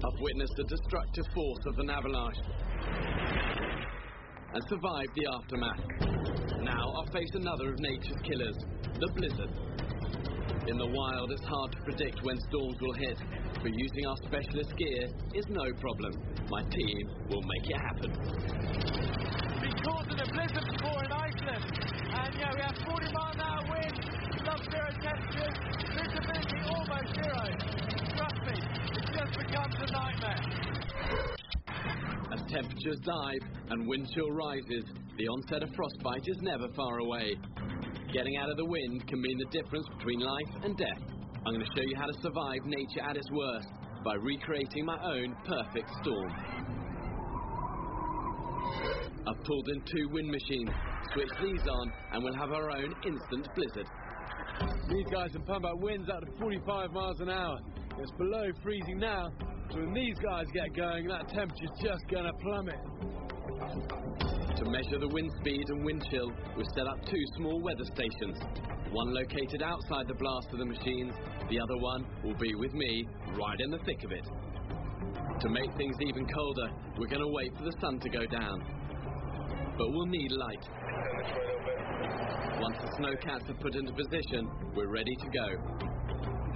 I've witnessed the destructive force of an avalanche and survived the aftermath. Now I'll face another of nature's killers, the blizzard. In the wild, it's hard to predict when storms will hit, but using our specialist gear is no problem. My team will make it happen. Been caught in a blizzard before in Iceland, and yeah, we have 40-mile-an-hour winds, sub-zero temperatures, visibility almost zero. Trust me, it just becomes a nightmare. As temperatures dive and wind chill rises, the onset of frostbite is never far away. Getting out of the wind can mean the difference between life and death. I'm going to show you how to survive nature at its worst by recreating my own perfect storm. I've pulled in 2 wind machines, switched these on, and we'll have our own instant blizzard. These guys can pump out winds up to 45 miles an hour. It's below freezing now, so when these guys get going, that temperature's just going to plummet. To measure the wind speed and wind chill, we've set up 2 small weather stations. One located outside the blast of the machines, the other one will be with me, right in the thick of it. To make things even colder, we're going to wait for the sun to go down. But we'll need light. Once the snowcats are put into position, we're ready to go.